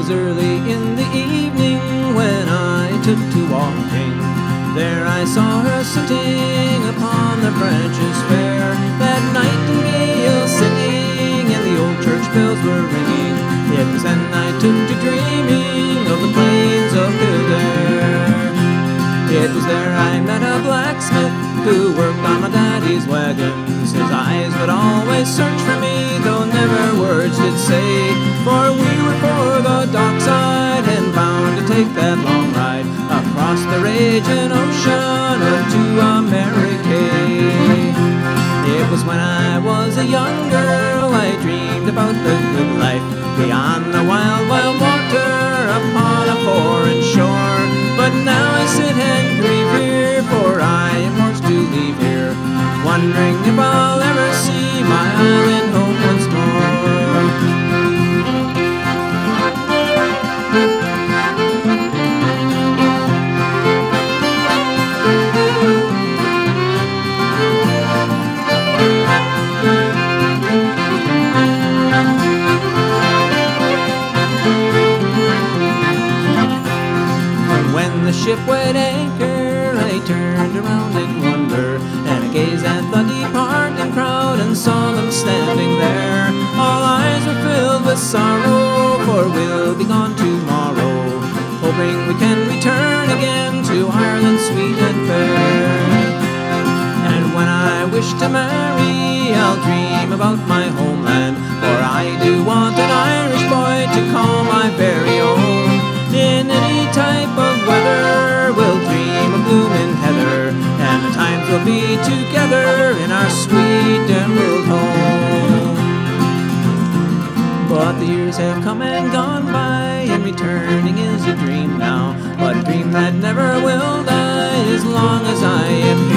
was early in the evening when I took to walking. There I saw her sitting upon the branches fair, that nightingale singing and the old church bells were ringing. It was then I took to dreaming of the plains of Kildare. It was there I met a blacksmith who worked on my daddy's wagons. His eyes would always search for me, though never words did say, for we were for the dockside and bound to take that long ride across the raging ocean to America. It was when I was a young girl I dreamed about the good life beyond the wild, wild water upon a foreign shore. But now I sit and grieve here, for I am forced to leave here, wondering if I'll ever see my island home once more. When the ship weighed anchor, I turned around in wonder, and I gazed at the departing crowd and saw them standing there. All eyes were filled with sorrow, for we'll be gone tomorrow, hoping we can return again to Ireland sweet and fair. And when I wish to marry, I'll dream about my homeland, for I do want an Irish boy to call my very own. In any type of weather, we'll dream of blooming heather, and the times we'll be together in our sweet emerald home. But the years have come and gone by, and returning is a dream now, but a dream that never will die as long as I am